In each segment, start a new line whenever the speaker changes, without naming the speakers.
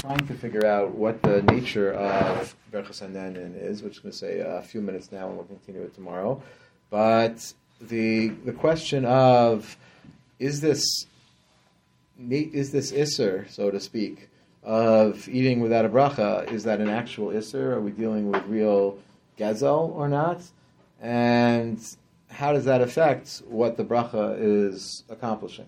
trying to figure out what the nature of Berachas Hanenin is, which I'm going to say a few minutes now, and we'll continue it tomorrow. But the question of is this Isser, so to speak, of eating without a bracha, is that an actual Isser? Are we dealing with real Gezel or not? And how does that affect what the bracha is accomplishing?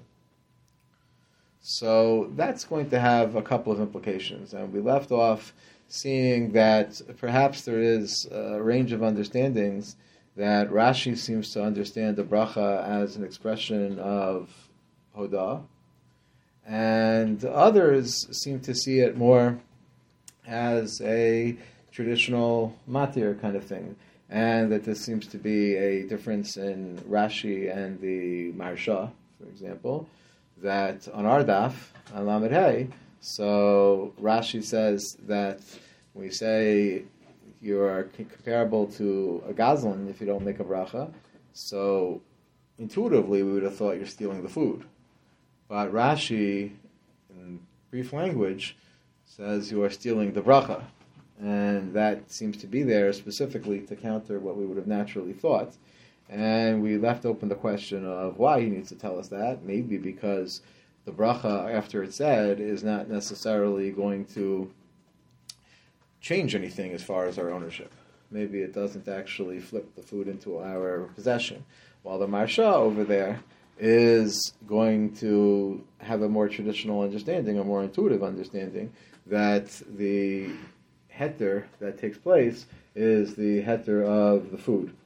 So that's going to have a couple of implications. And we left off seeing that perhaps there is a range of understandings that Rashi seems to understand the bracha as an expression of Hodah, and others seem to see it more as a traditional matir kind of thing, and that this seems to be a difference in Rashi and the Maharsha, for example, that on our daf, on Lamed Hey, so Rashi says that when we say you are comparable to a gazlan if you don't make a bracha, so intuitively we would have thought you're stealing the food. But Rashi, in brief language, says you are stealing the bracha. And that seems to be there specifically to counter what we would have naturally thought. And we left open the question of why he needs to tell us that. Maybe because the bracha, after it's said, is not necessarily going to change anything as far as our ownership. Maybe it doesn't actually flip the food into our possession. While the Maharsha over there is going to have a more traditional understanding, a more intuitive understanding, that the heter that takes place is the heter of the food.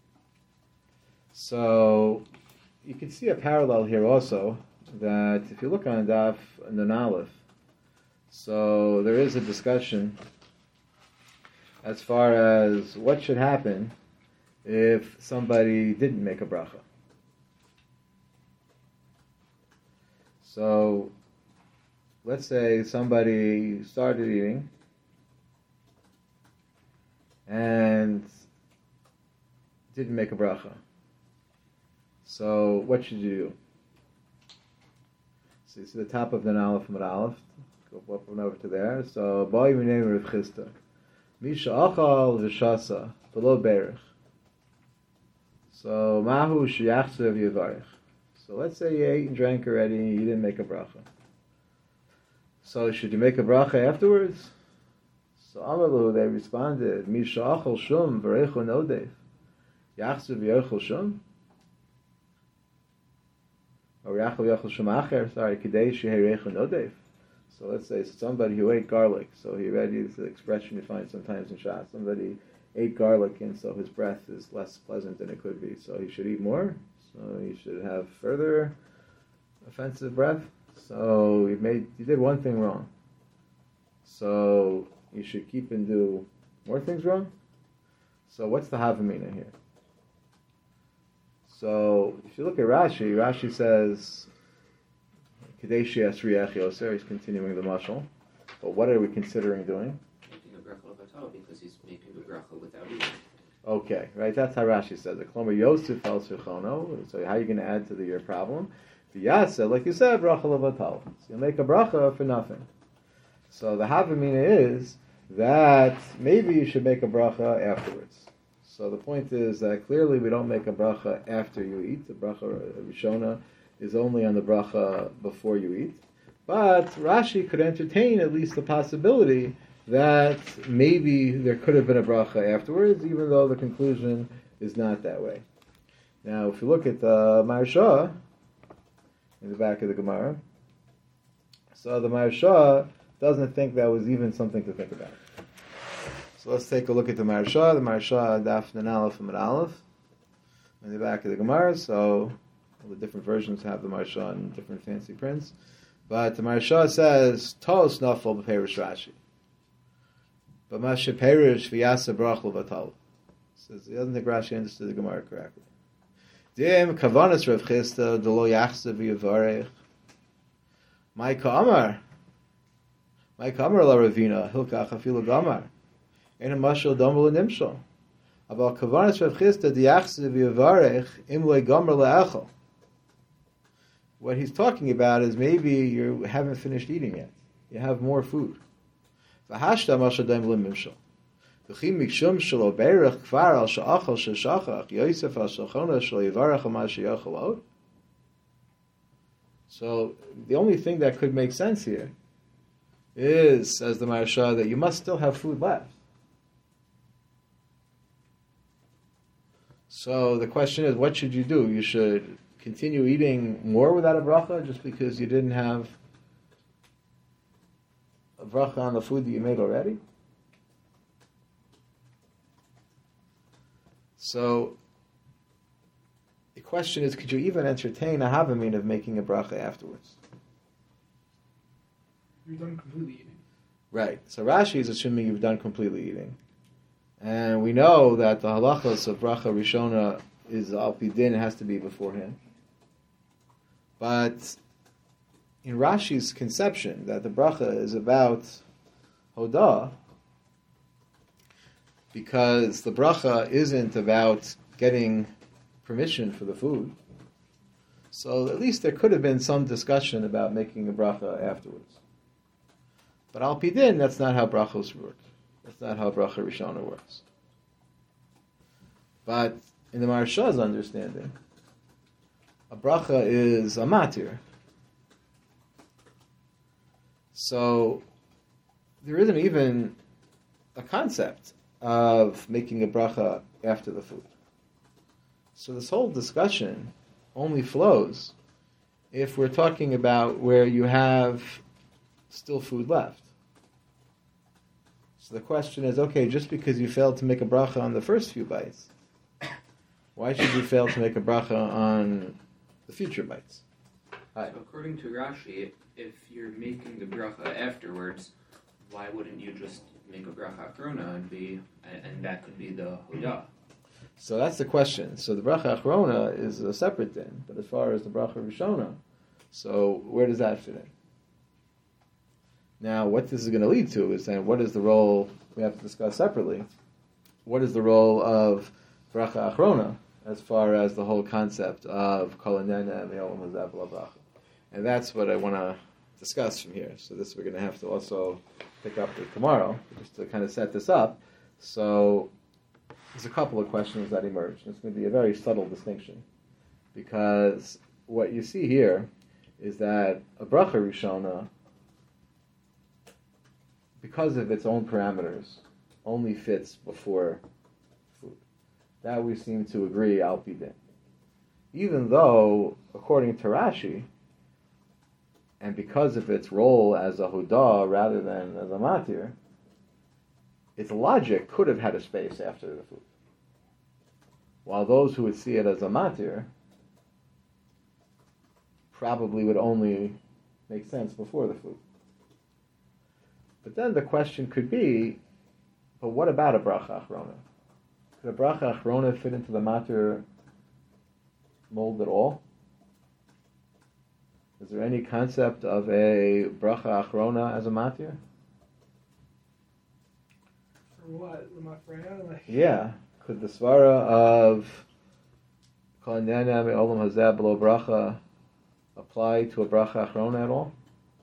So you can see a parallel here also, that if you look on Daf Nun Aleph, so there is a discussion as far as what should happen if somebody didn't make a bracha. So let's say somebody started eating and didn't make a bracha. So what should you do? So you see the top of the Aleph from Aleph. Go up and over to there. So Ba'i Minei Rav Chisda. Misha Achal V'Shasa V'Lo Berich. So Mahu Sheyachsev Yivarich. So let's say you ate and drank already and you didn't make a bracha. So should you make a bracha afterwards? So Amalu, they responded, Misha Achal Shum V'Reichu Nodev. Yachsev V'Yochel Shum? Or Yachel Yochel Shum Acher, sorry, Kidei Shehereichu Nodev. So let's say somebody who ate garlic, so he read is the expression you find sometimes in Shas. Somebody ate garlic and so his breath is less pleasant than it could be. So he should eat more. So he should have further offensive breath. So you did one thing wrong. So you should keep and do more things wrong. So what's the Havamina here? So if you look at Rashi, Rashi says Kadeshi Asriach Yoser, he's continuing the mashal. But what are we considering doing?
Making a bracha levatala because he's making a bracha without eating.
Okay, right, that's how Rashi says it. Klomer Yosef al Sirchono. So how are you going to add to your problem? V'yasa, like you said, bracha levatala. So you'll make a bracha for nothing. So the Havamina is that maybe you should make a bracha afterwards. So the point is that clearly we don't make a bracha after you eat. The bracha Rishona is only on the bracha before you eat. But Rashi could entertain at least the possibility that maybe there could have been a bracha afterwards, even though the conclusion is not that way. Now, if you look at the Maharsha, in the back of the Gemara, so the Maharsha doesn't think that was even something to think about. So let's take a look at the Maharsha. The Maharsha, Daf Nun Aleph and Aleph, in the back of the Gemara. So all the different versions have the Maharsha in different fancy prints. But the Maharsha says, Tos Nafal B'Perish Rashi. But Masha Perish V'Yasa Brachel V'Tal. Says he doesn't think Rashi understood the Gemara correctly. Dim Kavanas Rav Chisda D'Lo Yachsa V'Yavarech. Maika Amar La Ravina Hilkach Afilu Gamar. Ein Mashal Domel Nimshal. About Kavanas Rav Chisda D'Yachsa V'Yavarech Imlei Gamar LaEchel. What he's talking about is maybe you haven't finished eating yet. You have more food. V'hashta mashal daim l'mimshal. V'chi mikshum shelo beirach kvar al she'achal she'shachach Yosef al shachona shelo yivarach al ma she'yachal od. So the only thing that could make sense here is, says the Maharsha, that you must still have food left. So the question is, what should you do? You should continue eating more without a bracha just because you didn't have a bracha on the food that you made already? So the question is, could you even entertain a havamin of making a bracha afterwards?
You've done completely eating.
Right. So Rashi is assuming you've done completely eating. And we know that the halachos of bracha rishona is al pi din, it has to be beforehand. But in Rashi's conception that the bracha is about hodah, because the bracha isn't about getting permission for the food, so at least there could have been some discussion about making a bracha afterwards. But al pi din, that's not how brachos work. That's not how bracha rishona works. But in the Maharsha's understanding, a bracha is a matir. So there isn't even a concept of making a bracha after the food. So this whole discussion only flows if we're talking about where you have still food left. So the question is, okay, just because you failed to make a bracha on the first few bites, why should you fail to make a bracha on the future bites?
So according to Rashi, if you're making the bracha afterwards, why wouldn't you just make a bracha achrona and that could be the hodah?
So that's the question. So the bracha achrona is a separate thing, but as far as the bracha rishona, so where does that fit in? Now, what this is going to lead to is saying, what is the role, we have to discuss separately, what is the role of bracha achrona as far as the whole concept of kol hanena me'olam hazeh b'la bracha? And that's what I want to discuss from here. So this we're going to have to also pick up with tomorrow, just to kind of set this up. So there's a couple of questions that emerge. It's going to be a very subtle distinction, because what you see here is that a bracha rishona, because of its own parameters, only fits before food. That we seem to agree al pi din. Even though, according to Rashi, and because of its role as a hodah rather than as a matir, its logic could have had a space after the food. While those who would see it as a matir probably would only make sense before the food. But then the question could be, but what about a bracha achrona? Could a bracha achrona fit into the matir mold at all? Is there any concept of a bracha achrona as a matir?
For what? Lemafreya?
Yeah. Could the svara of kol hanena me'olam hazeh b'lo bracha apply to a bracha achrona at all?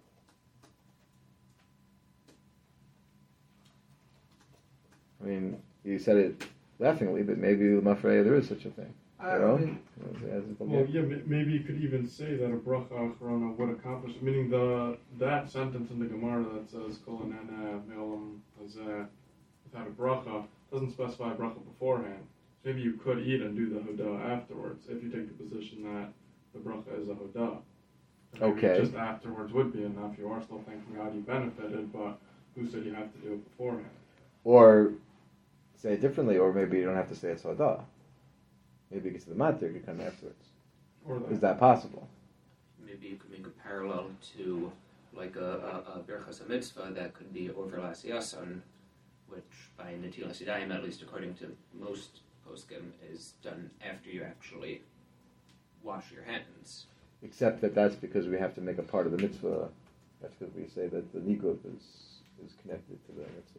I mean, you said it laughingly, but maybe Mafreya there is such a thing.
I mean,
Well, yeah, maybe you could even say that a bracha achrona would accomplish, meaning that sentence in the Gemara that says kol hanena me'olam hazeh without a bracha doesn't specify a bracha beforehand. So maybe you could eat and do the hodah afterwards if you take the position that the bracha is a hodah.
Okay.
Just afterwards would be enough. You are still thanking God you benefited, but who said you have to do it beforehand?
Or say it differently, or maybe you don't have to say it's hodah. Maybe you get to the matir, you come afterwards.
Or
Is that possible?
Maybe you could make a parallel to like a berachas mitzvah that could be over l'asiyasan, which by netilas yadayim, at least according to most poskim, is done after you actually wash your hands.
Except that that's because we have to make a part of the mitzvah. That's because we say that the niguv is connected to the mitzvah.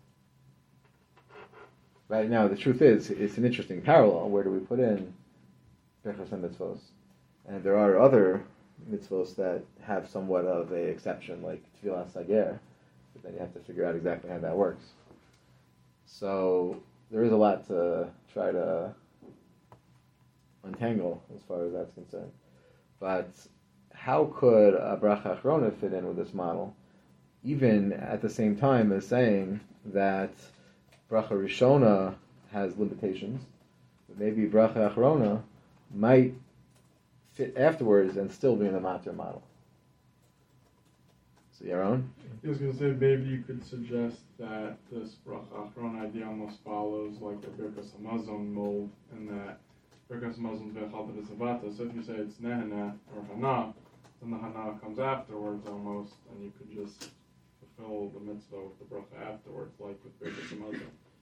Right now, the truth is, it's an interesting parallel. Where do we put in berachos mitzvos? And there are other mitzvos that have somewhat of a exception, like tefillah sager, but then you have to figure out exactly how that works. So there is a lot to try to untangle as far as that's concerned. But how could a bracha achrona fit in with this model, even at the same time as saying that bracha rishona has limitations, but maybe bracha achrona might fit afterwards and still be in the matir model? So Yaron?
I was going to say, maybe you could suggest that this bracha achrona idea almost follows like the Birkas Hamazon mold, in that Birkas Hamazon ve'chalta v'savata. So if you say it's nehana or hana, then the hana comes afterwards almost, and you could just fulfill the mitzvah with the bracha afterwards, like with Birkas Hamazon.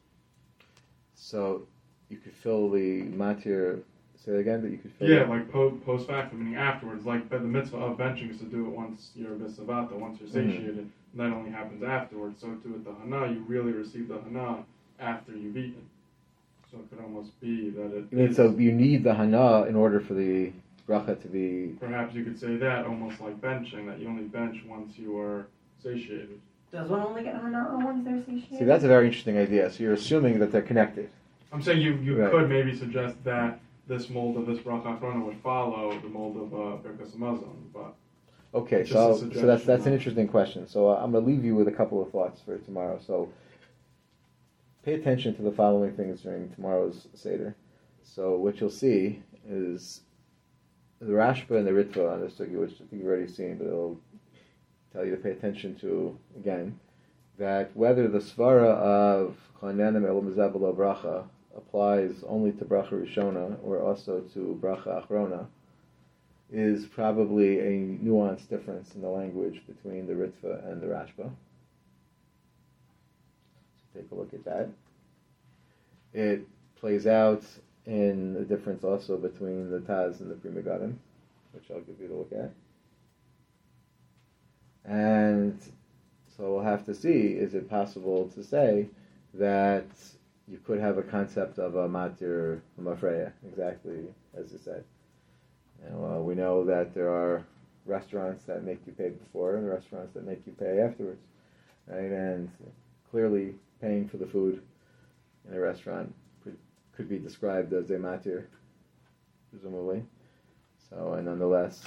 So you could fill the matir. Say it again, that you could fill.
Yeah, like post factum, meaning afterwards. Like, but the mitzvah of benching is to do it once you're v'savata, once you're satiated, and that only happens afterwards. So too with the hana, you really receive the hana after you've eaten. So it could almost be that it.
You mean, so you need the hana in order for the bracha to be.
Perhaps you could say that almost like benching, that you only bench once you are satiated.
Does one only get hana once they're satiated?
See, that's a very interesting idea. So you're assuming that they're connected.
I'm saying you
Right.
could maybe suggest that this mold of this bracha achrona would follow the mold of Birkas Hamazon, but
Okay,
just
so
a suggestion,
that's an interesting question. So I'm going to leave you with a couple of thoughts for tomorrow. So pay attention to the following things during tomorrow's Seder. So what you'll see is the Rashba and the Ritva on this sugya, which I think you've already seen, but it'll tell you to pay attention to again, that whether the svara of Chonenem Elam Zabala Bracha applies only to bracha rishona or also to bracha achrona is probably a nuanced difference in the language between the Ritva and the Rashba. So take a look at that. It plays out in the difference also between the Taz and the Pri Megadim, which I'll give you to look at. And so we'll have to see, is it possible to say that you could have a concept of a matir mafreya, exactly as you said. And, we know that there are restaurants that make you pay before and restaurants that make you pay afterwards, right? And clearly paying for the food in a restaurant could be described as a matir, presumably. So, and nonetheless,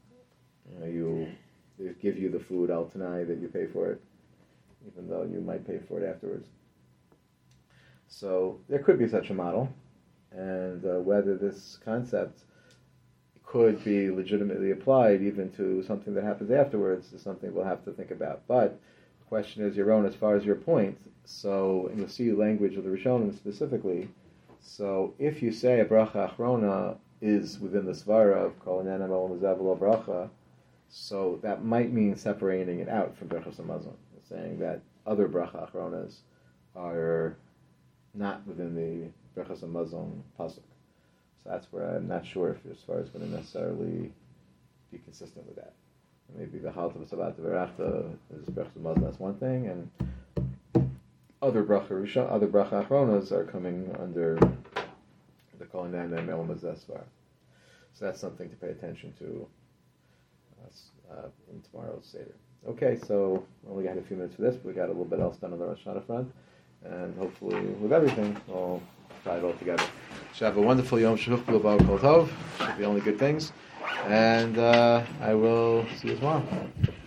they give you the food al tanai that you pay for it, even though you might pay for it afterwards. So there could be such a model, and whether this concept could be legitimately applied even to something that happens afterwards is something we'll have to think about. But the question is, Yaron, as far as your point, so and you'll see language of the Rishonim specifically, so if you say a bracha achrona is within the svara of kol inyanem elam zav bracha, so that might mean separating it out from Birchas Hamazon, saying that other bracha achronas are not within the Birchas Hamazon pasuk. So that's where I'm not sure if your svara is going to necessarily be consistent with that. Maybe the halta v'savat v'rachta is Birchas Hamazon, that's one thing, and other bracha achronas are coming under the kol inyanem elam zav svara. So that's something to pay attention to in tomorrow's Seder. Okay, so we only got a few minutes for this, but we got a little bit else done on the Rosh Hashanah front, and hopefully with everything, we'll try it all together. So have a wonderful Yom Shehuch B'Lo Kol Tov. Should be only good things, and I will see you tomorrow.